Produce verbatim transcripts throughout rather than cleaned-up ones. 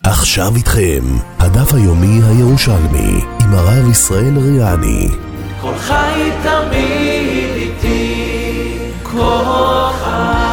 עכשיו איתכם, הדף היומי הירושלמי, עם הרב ישראל ריאני. כל חי תמיד איתי, כל חי.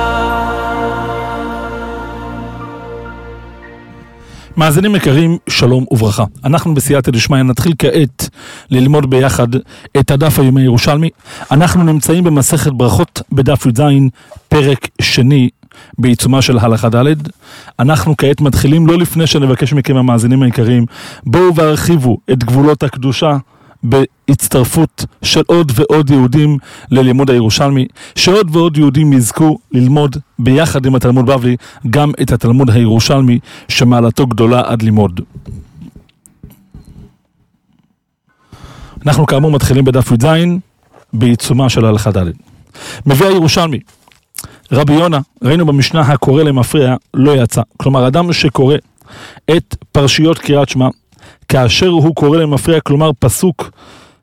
מאזינים יקרים, שלום וברכה. אנחנו בסייעתא דשמיא נתחיל כעת ללמוד ביחד את הדף היומי הירושלמי. אנחנו נמצאים במסכת ברכות בדף י"ז, פרק שני, בעיצומה של הלכה ד'. אנחנו כעת מתחילים, לא לפני שנבקש מכם המאזינים היקרים, בואו והרחיבו את גבולות הקדושה בהצטרפות של עוד ועוד יהודים ללימוד הירושלמי, שעוד ועוד יהודים יזכו ללמוד ביחד עם התלמוד בבלי גם את התלמוד הירושלמי שמעלתו גדולה עד לימוד. אנחנו כאמור מתחילים בדף י"ז בעיצומה של הלכה ד'. מביא הירושלמי, רבי יונה, ראינו במשנה הקורא למפריע לא יצא. כלומר, אדם שקורא את פרשיות קריאת שמע, כאשר הוא קורא למפריע, כלומר פסוק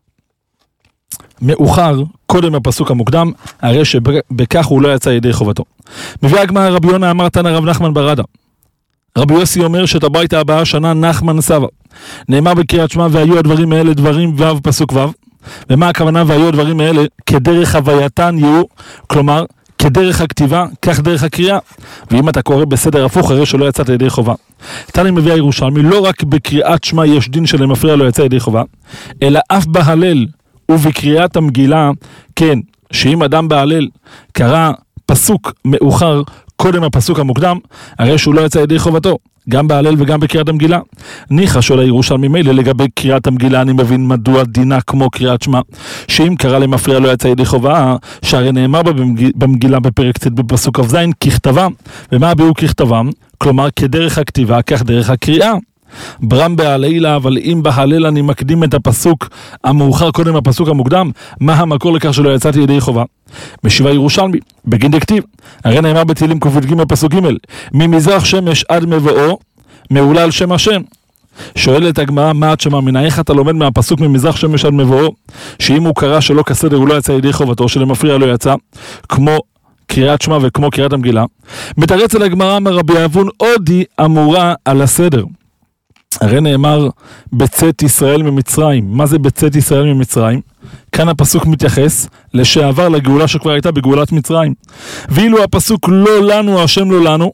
מאוחר, קודם הפסוק המוקדם, הרי שבכך הוא לא יצא ידי חובתו. מביא הגמרא, רבי יונה אמר תנא רב נחמן ברדה. רבי יוסי אומר שאת הברייתא הבאה שנה נחמן סבא. נאמר בקריאת שמע והיו הדברים האלה דברים ו' פסוק ו'. ומה הכוונה והיו הדברים האלה? כדרך הווייתן יהיו, כלומר כדרך הכתיבה, כך דרך הקריאה. ואם אתה קורא בסדר הפוך, הרי שלא יצאת ידי חובה. תנא מביא הירושלמי, לא רק בקריאת שמע יש דין שלמפריע לא יצא ידי חובה, אלא אף בהלל ובקריאת המגילה, כן, שאם אדם בהלל קרא פסוק מאוחר קודם הפסוק המוקדם, הרי שהוא לא יצא ידי חובתו, גם בהלל וגם בקריאת המגילה. ניחא שואל הירושלמי, מילא לגבי קריאת המגילה אני מבין מדוע דינה כמו קריאת שמע, שאם קרא למפריע לא יצא ידי חובה, שהרי נאמר במגילה בפרק צ' בפסוק כ"ז ככתבה, ומה הביאו ככתבם? כלומר כדרך הכתיבה כך דרך הקריאה. ברם בהלילה, אבל אם בהלל אני מקדים את הפסוק המאוחר קודם הפסוק המוקדם, מה המקור לכך שלא יצאתי ידי חובה? משיב הירושלמי, בגין דכתיב, הרי נאמר בתהילים ק"ג פסוק ג', ממזרח שמש עד מבואו מעולה על שם השם. שואלת הגמרא, מה את שמע? איך אתה לומד מהפסוק ממזרח שמש עד מבואו, שאם הוא קרא שלא כסדר הוא לא יצא ידי חובתו, שלמפריע לא יצא, כמו קריאת שמע וכמו קריאת המגילה? מתרץ על הגמרא מרבי אבון, עודי אמורה על הסדר. הרי נאמר בצאת ישראל ממצרים. מה זה בצאת ישראל ממצרים? כאן הפסוק מתייחס לשעבר לגאולה שכבר הייתה בגאולת מצרים. ואילו הפסוק לא לנו השם לא לנו,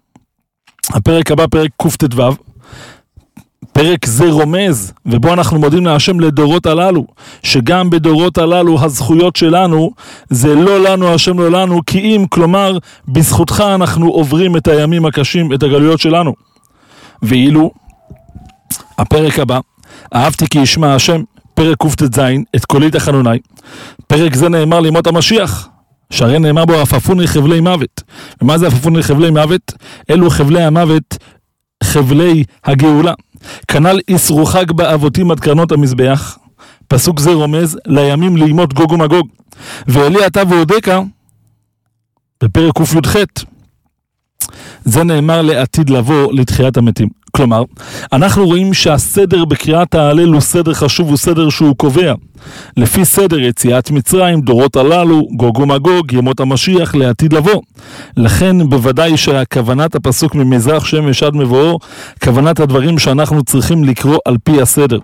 הפרק הבא פרק קט"ו, פרק זה רומז, ובו אנחנו מודים להשם לדורות הללו, שגם בדורות הללו הזכויות שלנו זה לא לנו השם לא לנו, כי אם, כלומר בזכותך אנחנו עוברים את הימים הקשים, את הגלויות שלנו. ואילו הפרק הבא, אהבתי כי ישמע השם, פרק קט"ז, את קולי תחנוני, פרק זה נאמר לימות המשיח, שהרי נאמר בו עפפוני חבלי מוות. ומה זה עפפוני חבלי מוות? אלו חבלי המוות, חבלי הגאולה. כנ"ל ישרו חג באבותים עד קרנות המזבח. פסוק זה רומז לימים לימות גוג ומגוג. ואלי אתה ועודקה, בפרק ק"ח, זה נאמר לעתיד לבוא לתחיית המתים. כלומר, אנחנו רואים שהסדר בקריאת ההלל הוא סדר חשוב, הוא סדר שהוא קובע. לפי סדר יציאת מצרים, דורות הללו, גוג ומגוג, ימות המשיח, לעתיד לבוא. לכן בוודאי שהכוונת הפסוק ממזרח שמש עד מבואו, כוונת הדברים שאנחנו צריכים לקרוא על פי הסדר.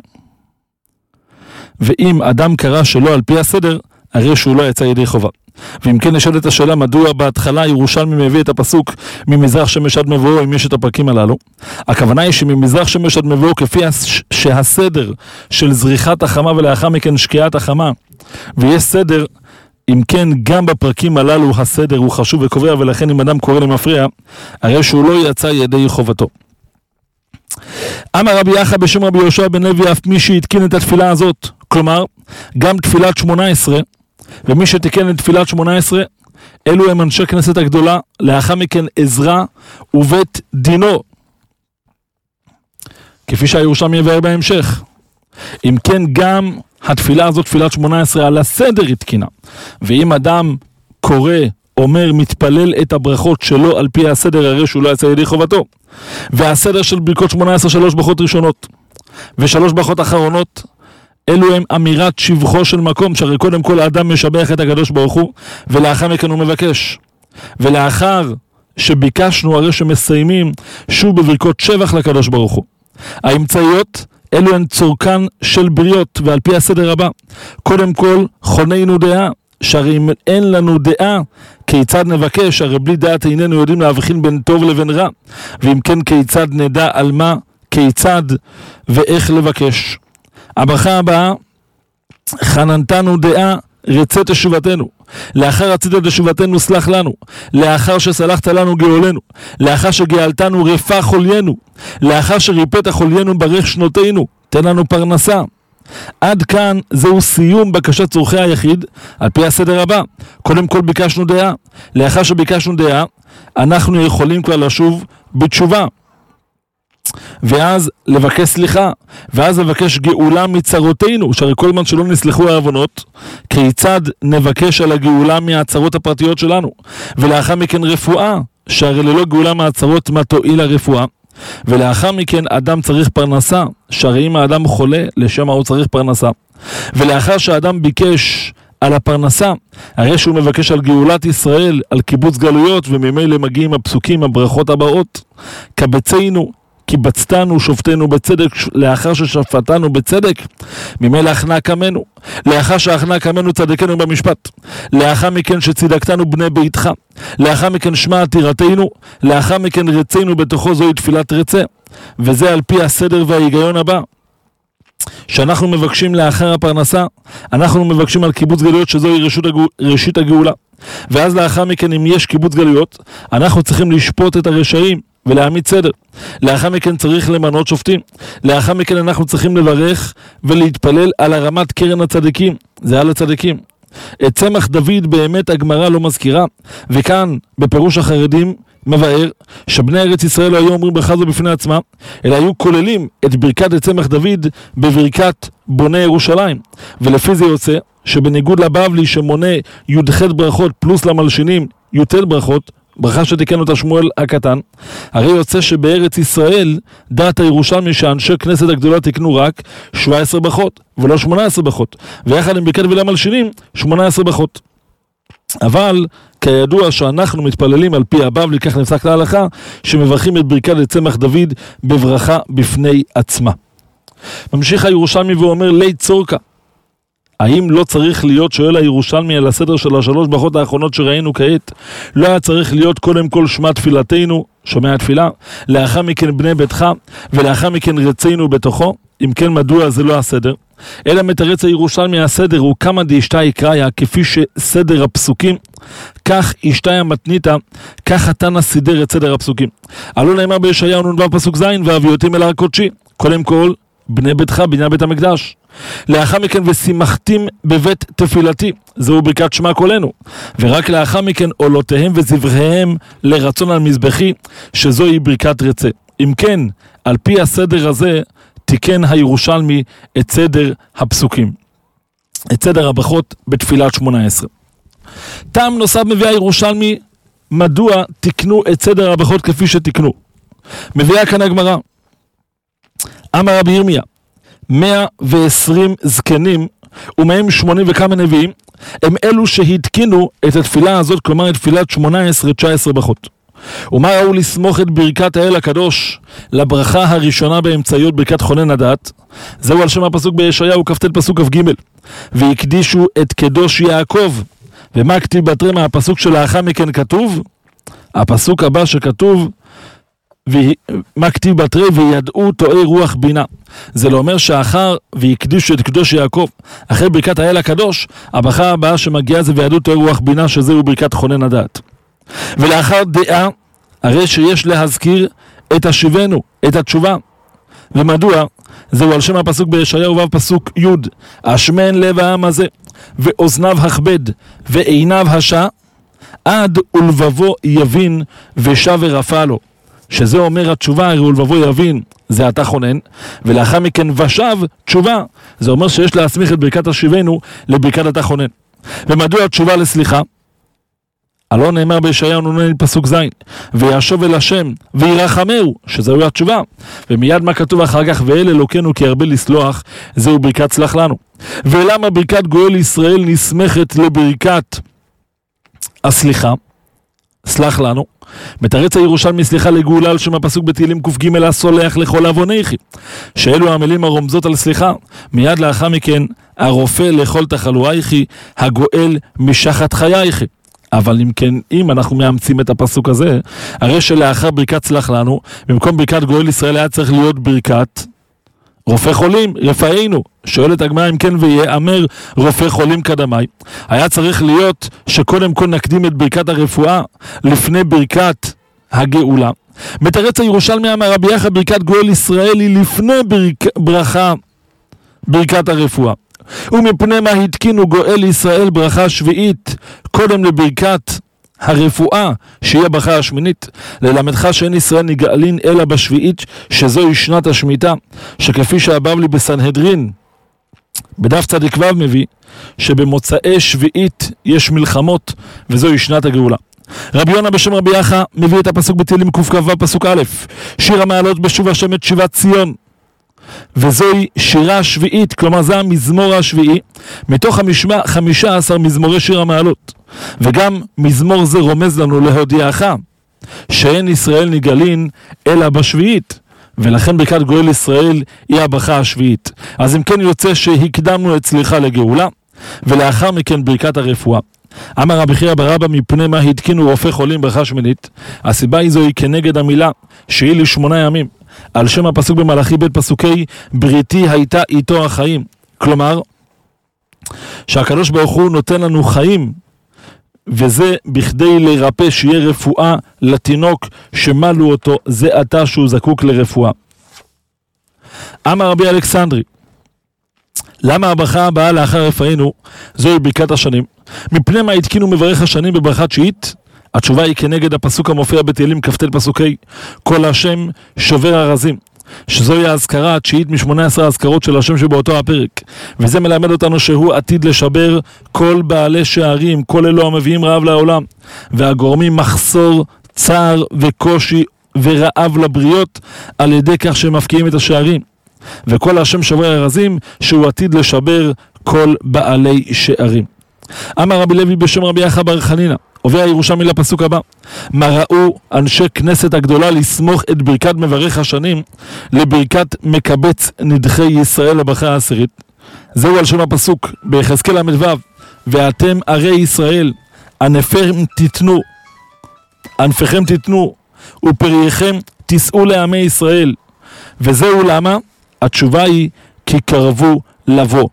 ואם אדם קרא שלא על פי הסדר, הרי שהוא לא יצא ידי חובה. ואם כן נשאלת השאלה מדוע בהתחלה ירושלמי מביא את הפסוק ממזרח שמש עד מבואו אם יש את הפרקים הללו. הכוונה היא שממזרח שמש עד מבואו כפי שהסדר של זריחת החמה ולאחר מכן שקיעת החמה, ויש סדר, אם כן גם בפרקים הללו הסדר הוא חשוב וקובע, ולכן אם אדם קורא למפריע הרי שהוא לא יצא ידי חובתו. אמר רבי יחא בשם רבי יהושע בן לוי, אף מי שהתקין את התפילה הזאת, כלומר גם תפילת שמונה עשרה, ומי שתיקן את תפילת שמונה עשרה, אלו הם אנשי כנסת הגדולה, לאחר מכן עזרא ובית דינו, כפי שהירושלמי יבאר בהמשך. אם כן גם התפילה הזאת, תפילת שמונה עשרה, על הסדר התקינה. ואם אדם קורא, אומר, מתפלל את הברכות שלו על פי הסדר, הרי שהוא לא יצא ידי חובתו. והסדר של ברכות שמונה עשרה, שלוש ברכות ראשונות ושלוש ברכות אחרונות, אלו הם אמירת שבחו של מקום, שהרי קודם כל האדם משבח את הקדוש ברוך הוא, ולאחר מכן הוא מבקש. ולאחר שביקשנו הרי שמסיימים שוב בברכות שבח לקדוש ברוך הוא. האמצעיות אלו הן צורכן של בריות, ועל פי הסדר הבא: קודם כל חוננו דעה, שהרי אם אין לנו דעה כיצד נבקש? הרי בלי דעת איננו יודעים להבחין בין טוב לבין רע, ואם כן כיצד נדע על מה, כיצד ואיך לבקש? הברכה הבאה: חננתנו דעה רצה תשובתנו, לאחר רצית תשובתנו סלח לנו, לאחר שסלחת לנו גאולנו, לאחר שגאלתנו רפא חוליינו, לאחר שריפאת חוליינו ברך שנותינו, תן לנו פרנסה. עד כאן זהו סיום בקשת צורכי היחיד על פי הסדר הבא: קודם כל ביקשנו דעה, לאחר שביקשנו דעה אנחנו יכולים כבר לשוב בתשובה, ואז לבקש סליחה, ואז לבקש גאולה מצרותינו, שהרי כל זמן שלא נסלחו העוונות, כיצד נבקש על הגאולה מהצרות הפרטיות שלנו? ולאחר מכן רפואה, שהרי ללא גאולה מהצרות מה תועיל הרפואה? ולאחר מכן אדם צריך פרנסה, שהרי אם האדם חולה לשם הוא צריך פרנסה. ולאחר שהאדם ביקש על הפרנסה, הרי שהוא מבקש על גאולת ישראל, על קיבוץ גלויות, וממילא מגיעים הפסוקים, הברכות הבאות: קבצנו, קיבצתנו, שופטנו בצדק, לאחר ששפטנו בצדק, ממילא אחנה קמנו, לאחר שאחנה קמנו צדקנו במשפט, לאחר מכן שצדקתנו בני ביתך, לאחר מכן שמע עתירתנו, לאחר מכן רצינו בתוכו, זוהי תפילת רצה. וזה על פי הסדר וההיגיון הבא: שאנחנו מבקשים לאחר הפרנסה, אנחנו מבקשים על קיבוץ גלויות, שזוהי ראשית, הגאול, ראשית הגאולה. ואז לאחר מכן, אם יש קיבוץ גלויות, אנחנו צריכים לשפוט את הרשעים ולהעמיד סדר. לאחר מכן צריך למנות שופטים. לאחר מכן אנחנו צריכים לברך ולהתפלל על הרמת קרן הצדיקים, זה על הצדיקים. את צמח דוד באמת הגמרא לא מזכירה, וכאן בפירוש החרדים מבאר שבני ארץ ישראל לא היו אומרים ברכה זו בפני עצמה, אלא היו כוללים את ברכת צמח דוד בברכת בוני ירושלים. ולפי זה יוצא שבניגוד לבבלי שמונה י"ח ברכות פלוס למלשינים י"ט ברכות, ברכה שתיקן אותה שמואל הקטן, הרי יוצא שבארץ ישראל דעת הירושלמי שאנשי כנסת הגדולה תקנו רק שבע עשרה ברכות ולא שמונה עשרה ברכות, ויחד עם ברכת ולמלשינים שמונה עשרה ברכות. אבל כידוע שאנחנו מתפללים על פי הבבלי, כך נפסק להלכה, שמברכים את ברכת צמח דוד בברכה בפני עצמה. ממשיך הירושלמי ואומר: לי צורקה, האם לא צריך להיות, שואל הירושלמי, על הסדר של השלוש ברכות האחרונות שראינו כעת, לא היה צריך להיות קודם כל שמע תפילתנו, שומע תפילה, לאחר מכן בני ביתך, ולאחר מכן רצינו בתוכו? אם כן, מדוע זה לא הסדר? אלא מתרץ הירושלמי, הסדר הוא כמה דאשתאי קראיה, כפי שסדר הפסוקים, כך אשתאי המתניתא, כך התנא סידר את סדר הפסוקים. הלא נאמר בישעיהו נ"ו פסוק ז': והביאותים אל הר קודשי, קודם כל בני ביתך, בניין בית המקדש. לאחר מכן ושימחתים בבית תפילתי, זהו ברכת שמע קולנו. ורק לאחר מכן עולותיהם וזבחיהם לרצון על מזבחי, שזוהי ברכת רצה. אם כן, על פי הסדר הזה תיקן הירושלמי את סדר הפסוקים, את סדר הברכות בתפילת שמונה עשרה. טעם נוסף מביא הירושלמי מדוע תיקנו את סדר הברכות כפי שתיקנו. מביאה כאן הגמרא: אמר רבי ירמיה, מאה ועשרים זקנים ומהם שמונים וכמה נביאים, הם אלו שהתקינו את התפילה הזאת, כלומר את תפילת שמונה עשרה תשע עשרה ברכות. ומה ראו לסמוך את ברכת האל הקדוש לברכה הראשונה באמצעיות, ברכת חונן הדעת? זהו על שם הפסוק בישעיהו כ"ט פסוק כ"ג: והקדישו את קדוש יעקב. ומה כתיב בתרי מהפסוק שלאחר מכן כתוב? הפסוק הבא שכתוב, מה כתיב בתרי? וידעו טועי רוח בינה. זה לא אומר שאחר ויקדישו את קדוש יעקב, אחרי ברכת האל הקדוש, הברכה הבאה שמגיעה זה וידעו טועי רוח בינה, שזהו ברכת חונן הדעת. ולאחר דעה, הרי שיש להזכיר את השיבנו, את התשובה. ומדוע? זהו על שם הפסוק בישעיהו ו' פסוק י': אשמן לב העם הזה ואוזניו הכבד ועיניו השע, עד ולבבו יבין ושב ורפא לו. שזה אומר התשובה, הרי ולבבו יבין זה אתה חונן, ולאחר מכן ושב תשובה, זה אומר שיש להסמיך את ברכת השיבנו לברכת אתה חונן. ומדוע התשובה לסליחה? הלא נאמר בישעיהו נ"ה פסוק ז': וישוב אל השם וירחמהו, שזהו התשובה. ומיד מה כתוב אחר כך? ואל אלוקינו כי הרבה לסלוח, זהו ברכת סלח לנו. ולמה ברכת גואל ישראל נסמכת לברכת הסליחה, סלח לנו? מתרץ הירושלמי סליחה לגאולה על שם הפסוק בתהילים ק"ג הסולח לכל עוונייכי, שאלו המילים הרומזות על סליחה. מיד לאחר מכן הרופא לכל תחלואייכי, הגואל משחת חייכי. אבל אם כן, אם אנחנו מאמצים את הפסוק הזה, הרי שלאחר ברכת סלח לנו, במקום ברכת גואל ישראל היה צריך להיות ברכת רופא חולים, רפאינו. שואלת הגמרא אם כן ויאמר רופא חולים קדמי. היה צריך להיות שקודם כל נקדים את ברכת הרפואה לפני ברכת הגאולה. מתרץ הירושלמי אמר רבי יחיא ברכת גואל ישראל היא לפני ברכ... ברכה ברכת הרפואה. ומפני מה התקינו גואל ישראל ברכה שביעית קודם לברכת הרפואה שהיא הברכה השמינית, ללמדך שאין ישראל נגאלין אלא בשביעית שזוהי שנת השמיטה, שכפי שהבבלי בסנהדרין בדף צדיק ו' מביא שבמוצאי שביעית יש מלחמות וזוהי שנת הגאולה. רבי יונה בשם רבי יחיא מביא את הפסוק בתהילים קכ"ו פסוק א', שיר המעלות בשוב השם את שיבת ציון, וזוהי שירה שביעית, כלומר זה המזמור השביעי מתוך חמישה עשר מזמורי שיר המעלות. וגם מזמור זה רומז לנו להודיעך שאין ישראל נגאלין אלא בשביעית, ולכן ברכת גואל ישראל היא הברכה השביעית. אז אם כן יוצא שהקדמנו את סליחה לגאולה ולאחר מכן ברכת הרפואה. אמר רבי חייא בר אבא מפני מה התקינו רופא חולים ברכה שמינית, הסיבה היא זוהי כנגד המילה שהיא לשמונה ימים, על שם הפסוק במלאכי בית פסוקי בריתי הייתה איתו החיים, כלומר שהקדוש ברוך הוא נותן לנו חיים, וזה בכדי לרפא שיהיה רפואה לתינוק שמלו אותו זה עתה שהוא זקוק לרפואה. אמר רבי אלכסנדרי למה הברכה הבאה לאחר רפאינו זוהי ברכת השנים? מפני מה התקינו מברך השנים בברכה תשיעית? התשובה היא כנגד הפסוק המופיע בתהילים כ"ט פסוקי כל השם שובר ארזים, שזוהי ההזכרה התשיעית משמונה עשרה הזכרות של השם שבאותו הפרק, וזה מלמד אותנו שהוא עתיד לשבר כל בעלי שערים, כל אלו המביאים רעב לעולם והגורמים מחסור, צער וקושי ורעב לבריות על ידי כך שהם מפקיעים את השערים, וכל השם שובר ארזים שהוא עתיד לשבר כל בעלי שערים. אמר רבי לוי בשם רבי יחיא בר חנינא עובר הירושלמי לפסוק הבא, מה ראו אנשי כנסת הגדולה לסמוך את ברכת מברך השנים לברכת מקבץ נדחי ישראל לברכה העשירית. זהו על שם הפסוק ביחזקאל למ"ו, ואתם ערי ישראל ענפיכם תיתנו ענפיכם תיתנו ופרייכם תישאו לעמי ישראל. וזהו למה? התשובה היא כי קרבו לבוא.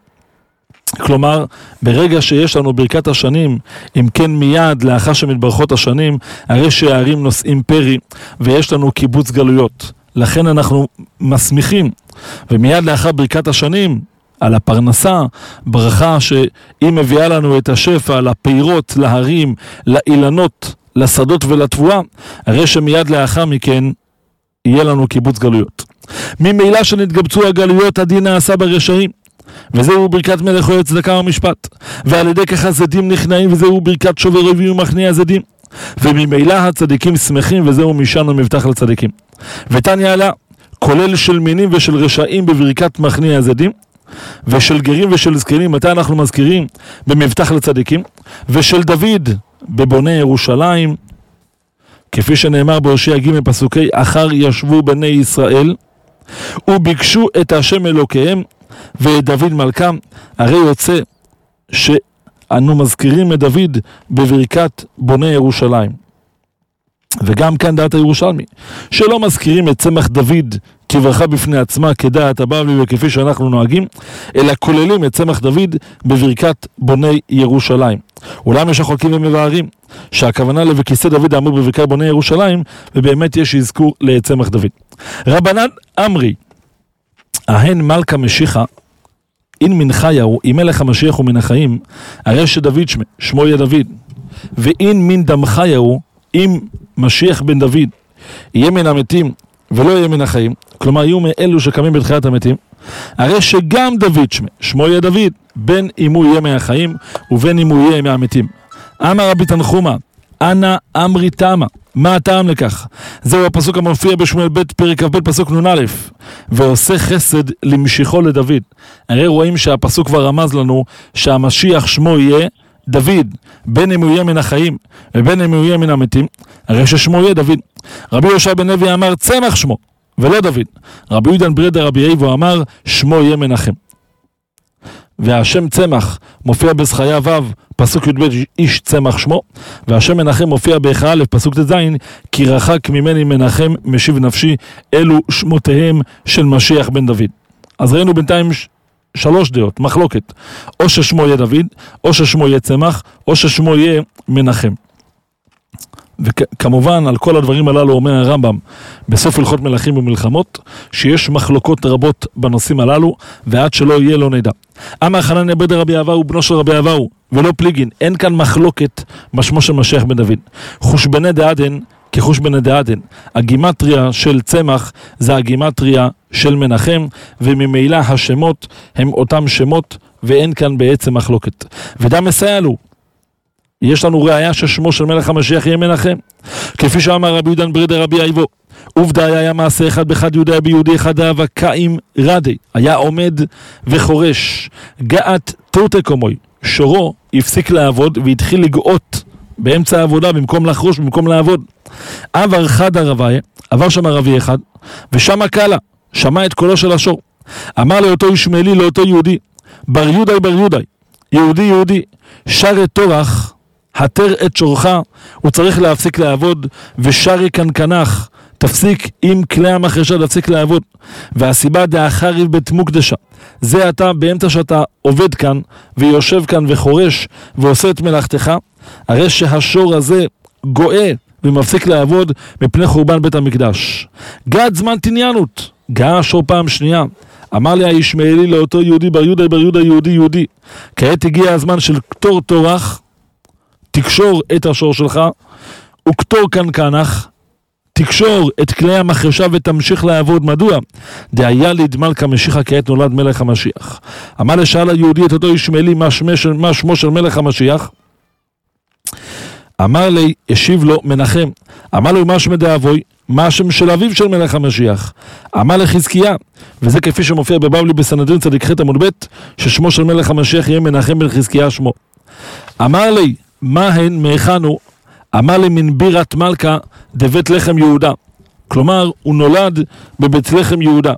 כלומר, ברגע שיש לנו ברכת השנים, אם כן מיד לאחר שמתברכות השנים, הרי שהערים נושאים פרי ויש לנו קיבוץ גלויות. לכן אנחנו מסמיכים, ומיד לאחר ברכת השנים, על הפרנסה, ברכה שהיא מביאה לנו את השפע לפירות, להרים, לאילנות, לשדות ולתבואה, הרי שמיד לאחר מכן יהיה לנו קיבוץ גלויות. ממילא שנתגבצו הגלויות הדין נעשה ברשעים, וזהו ברכת מלך אוהב צדקה ומשפט, ועל ידי כך הזדים נכנעים, וזהו ברכת שובר אויבים ומכניע הזדים, וממילא הצדיקים שמחים, וזהו משען ומבטח לצדיקים. ותניא עלה כולל של מינים ושל רשעים בברכת מכניע הזדים, ושל גרים ושל זקנים, מתי אנחנו מזכירים? במבטח לצדיקים, ושל דוד בבונה ירושלים, כפי שנאמר בהושע ג' פסוקי אחר ישבו בני ישראל וביקשו את השם אלוקיהם ואת דוד מלכם. הרי יוצא שאנו מזכירים את דוד בברכת בונה ירושלים. וגם כאן דעת הירושלמי שלא מזכירים את צמח דוד כברכה בפני עצמה כדעת הבבלי וכפי שאנחנו נוהגים, אלא כוללים את צמח דוד בברכת בוני ירושלים. אולם יש החולקים ומבארים שהכוונה לבכיסא דוד האמור בברכת בוני ירושלים, ובאמת יש אזכור לצמח דוד. רבנן אמרי ההן מלכה משיחה אין מן חייהו, אם מלך המשיח הוא מן החיים, הרי שדוד שמה, שמו יהיה דוד, ואין מן דם חייהו, אם משיח בן דוד יהיה מן המתים ולא יהיה מן החיים, כלומר יהיו מאלו שקמים בתחיית המתים, הרי שגם דוד שמה, שמו יהיה דוד, בין אם הוא יהיה מהחיים ובין אם הוא יהיה מהמתים. אמר רבי תנחומא אנא אמרי תמה, מה הטעם לכך? זהו הפסוק המופיע בשמואל ב' פרק כ"ב פסוק נ"א, ועושה חסד למשיחו לדוד. הרי רואים שהפסוק כבר רמז לנו שהמשיח שמו יהיה דוד, בין אם הוא יהיה מן החיים ובין אם הוא יהיה מן המתים, הרי ששמו יהיה דוד. רבי יהושע בן לוי אמר צמח שמו ולא דוד. רבי יהודה בן ברדה רבי אייבו אמר שמו יהיה מנחם. והשם צמח מופיע בזכריה ו' פסוק י"ב איש צמח שמו, והשם מנחם מופיע באיכה א' פסוק ט"ז כי רחק ממני מנחם משיב נפשי, אלו שמותיהם של משיח בן דוד. אז ראינו בינתיים ש... שלוש דעות, מחלוקת, או ששמו יהיה דוד, או ששמו יהיה צמח, או ששמו יהיה מנחם. וכמובן על כל הדברים הללו אומר הרמב"ם בסוף הלכות מלכים ומלחמות שיש מחלוקות רבות בנושאים הללו, ועד שלא יהיה לא נדע. אמר חנניה בן רבי אבאו בנו של רבי אבאו ולא פליגין, אין כאן מחלוקת בשמו של משיח בן דוד. חושבני דעדן כחושבני דעדן, הגימטריה של צמח זה הגימטריה של מנחם, וממילא השמות הם אותם שמות ואין כאן בעצם מחלוקת. ודם מסייע לו, יש לנו ראיה ששמו של מלך המשיח יהיה מנחם, כפי שאמר רבי יהודה בן ברדה רבי אייבו, עובדה היה מעשה אחד באחד יהודה ביהודי אחד אהבה קאים רדי, היה עומד וחורש, גאת תורתי קומוי, שורו הפסיק לעבוד והתחיל לגאות באמצע העבודה במקום לחרוש, במקום לעבוד. עבר חד הרבי, עבר שם ערבי אחד, ושם קלה, שמע את קולו של השור. אמר לאותו ישמעאלי, לאותו יהודי, בר יהודי בר יהודי, יהודי יהודי, שר את תורך, התר את שורך, הוא צריך להפסיק לעבוד, ושרי קנקנך, תפסיק עם כלי המחרשה, תפסיק לעבוד. והסיבה דאחריב בית מוקדשה, זה אתה באמצע שאתה עובד כאן, ויושב כאן וחורש, ועושה את מלאכתך, הרי שהשור הזה גואה, ומפסיק לעבוד מפני חורבן בית המקדש. גד זמן תניינות, גאה השור פעם שנייה, אמר לי הישמעאלי לאותו יהודי בר יהודה בר יהודה יהודי יהודי, כעת הגיע הזמן של כתור תורך, תקשור את השור שלך, וכתור קנקנך, תקשור את כלי המחרשה ותמשיך לעבוד. מדוע? דהיה לי דמלכה משיחה, כעת נולד מלך המשיח. אמר לשאל היהודי את אותו ישמעאלי, מה, מה שמו של מלך המשיח? אמר לי, השיב לו מנחם. אמר לו, מה שמו דאבוי? מה השם של אביו של מלך המשיח? אמר לחזקיה, וזה כפי שמופיע בבבלי בסנהדרין צדיק ח' עמוד ב', ששמו של מלך המשיח יהיה מנחם בן חזקיה שמו. אמר לי, מה הן מהיכנו? אמר לי, מן בירת מלכה דבית לחם יהודה. כלומר, הוא נולד בבית לחם יהודה.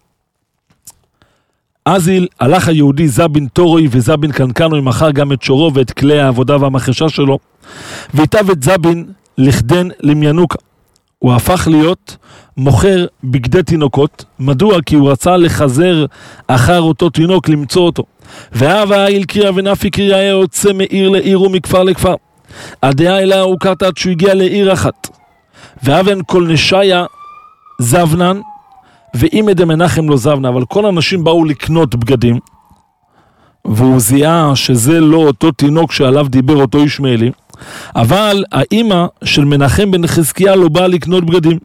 אזיל הלך היהודי זבין תורוי וזבין קנקנוי, מכר גם את שורו ואת כלי העבודה והמחרשה שלו, והיטב את זבין לכדן למינוקה. הוא הפך להיות מוכר בגדי תינוקות. מדוע? כי הוא רצה לחזר אחר אותו תינוק, למצוא אותו. והאווה איל קריאה ונפי קריאה היה יוצא מעיר לעיר ומכפר לכפר. הדעה אליה הוא קראת עד שהוא הגיע לעיר אחת. ואבן כל נשיה זבנן, ואם עדי מנחם לא זבנה, אבל כל האנשים באו לקנות בגדים, והוא זיהה שזה לא אותו תינוק שעליו דיבר אותו ישמעאלי, אבל האמא של מנחם בן חזקיה לא באה לקנות בגדים.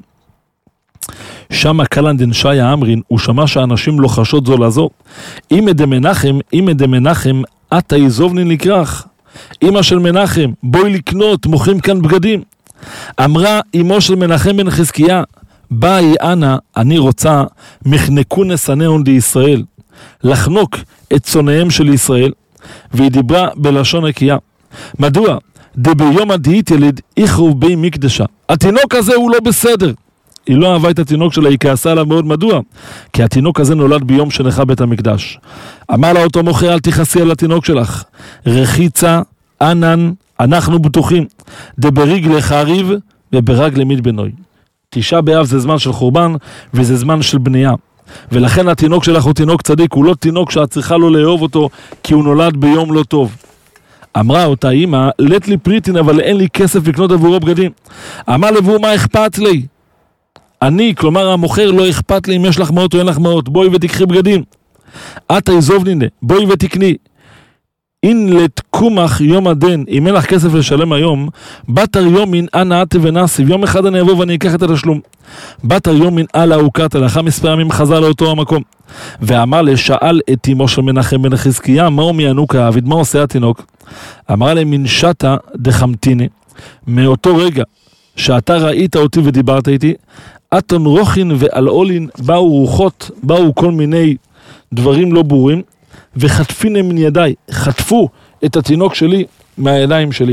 שם קלן דנשיה אמרין, הוא שמע שאנשים לוחשות זו לזו, אם עדי מנחם, אם עדי מנחם, אתה יזובנין לקרח. אמא של מנחם, בואי לקנות, מוכרים כאן בגדים. אמרה אמו של מנחם בן חזקיה, באי אנה, אני רוצה מחנקו נסנאון די ישראל, לחנוק את צונאיהם של ישראל, והיא דיברה בלשון נקייה. מדוע? דביום הדהית יליד איכרוב בי מקדשה, התינוק הזה הוא לא בסדר. היא לא אהבה את התינוק שלה, היא כעסה עליו מאוד. מדוע? כי התינוק הזה נולד ביום שנחרב בית המקדש. אמר לה אותו מוכר, אל תכעסי על התינוק שלך, רחיצה ענן, אנחנו בטוחים, דבריגלה חריב וברגלה מיד בנוי. תשעה באב זה זמן של חורבן וזה זמן של בנייה, ולכן התינוק שלך הוא תינוק צדיק, הוא לא תינוק שאת צריכה לו לאהוב אותו כי הוא נולד ביום לא טוב. אמרה אותה אמא, לת לי פריטין, אבל אין לי כסף לקנות עבורו בגדים. אמר לבוא, מה אכפת לי? אני, כלומר המוכר, לא אכפת לי אם יש לך מאות או אין לך מאות, בואי ותקחי בגדים. אתה יזובנינה, בואי ותקני. אין לתקומך יום הדן, אם אין לך כסף לשלם היום, בתר יומין אנא אתי ונסיב, יום אחד אני אבוא ואני אקח את התשלום. בתר יומין אלה הוקרת, לאחר מספר ימים חזר לאותו המקום. ואמר לשאל את אמו של מנחם בן חזקיה, מהו מינוקה אביד, מה עושה התינוק? אמר להם, מן שתה דחמתיני, מאותו רגע שאתה ראית אותי ודיברת איתי, אתון רוחין ואלעולין, באו רוחות, באו כל מיני דברים לא ברורים, וחטפיני מן ידיי, חטפו את התינוק שלי מהידיים שלי.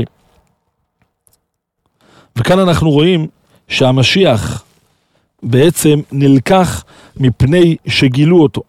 וכאן אנחנו רואים שהמשיח בעצם נלקח מפני שגילו אותו.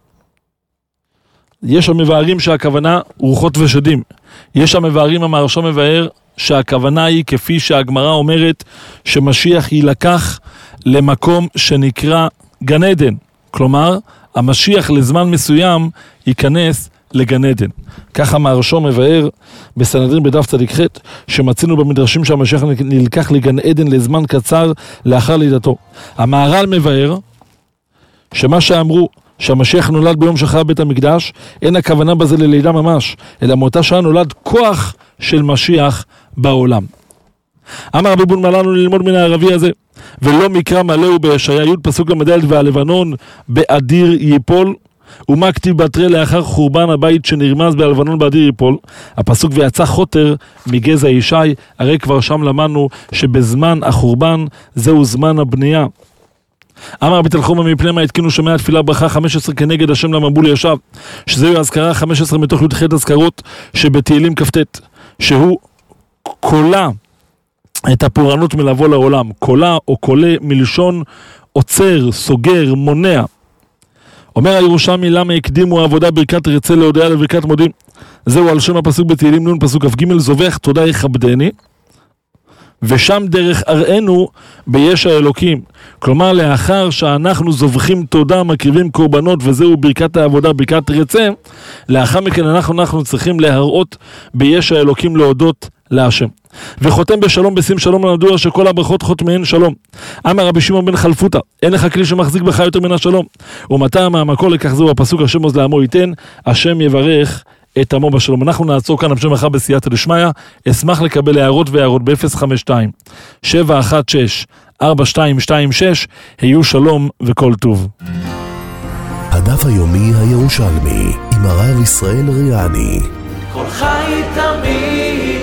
יש המבארים שהכוונה רוחות ושדים. יש המבארים, המהרש"ם מבאר, שהכוונה היא כפי שהגמרא אומרת שמשיח יילקח למקום שנקרא גן עדן. כלומר, המשיח לזמן מסוים ייכנס לגן עדן. ככה המהרש"ם מבאר בסנהדרין בדף צדיק ח' שמצינו במדרשים שהמשיח נלקח לגן עדן לזמן קצר לאחר לידתו. המהר"ל מבאר שמה שאמרו שהמשיח נולד ביום שחרב בית המקדש, אין הכוונה בזה ללידה ממש, אלא מאותה שעה נולד כוח של משיח בעולם. אמר רבי בון מלנו ללמוד מן הערבי הזה, ולא מקרא מלא הוא בישעיה י' פסוק למדלת והלבנון באדיר ייפול, ומה כתיב בתרי לאחר חורבן הבית שנרמז בהלבנון באדיר ייפול, הפסוק ויצא חוטר מגזע ישי, הרי כבר שם למדנו שבזמן החורבן זהו זמן הבנייה. אמר רבי תנחומא מפני מה התקינו שומע תפילה ברכה חמש עשרה כנגד השם למבול ישב, שזהו הזכרה חמש עשרה מתוך י"ח הזכרות שבתהילים כ"ט, שהוא קולה את הפורענות מלבוא לעולם, קולה או קולה מלשון עוצר, סוגר, מונע. אומר הירושלמי למה הקדימו העבודה ברכת רצה להודיה לברכת מודים, זהו על שם הפסוק בתהילים נ' פסוק כ"ג, זובח תודה יכבדני, ושם דרך אראנו ביש האלוקים. כלומר לאחר שאנחנו זובחים תודה, מקריבים קורבנות, וזהו ברכת העבודה, ברכת רצה, לאחר מכן אנחנו, אנחנו צריכים להראות ביש האלוקים להודות להשם. וחותם בשלום בשים שלום למדוע שכל הברכות חותמיהן שלום. אמר רבי שמעון בן חלפותא, אין לך כלי שמחזיק בך יותר מן השלום, ומטעם המקור לכך זהו הפסוק השם עוז לעמו ייתן, השם יברך את עמו בשלום. אנחנו נעצור כאן המשך מחר בסייעתא דשמיא. אשמח לקבל הערות והערות ב-אפס חמש שתיים שבע אחת שש ארבע שתיים שתיים שש. היו שלום וכל טוב. הדף היומי הירושלמי עם הרב ישראל ריאני. כל חי תמיד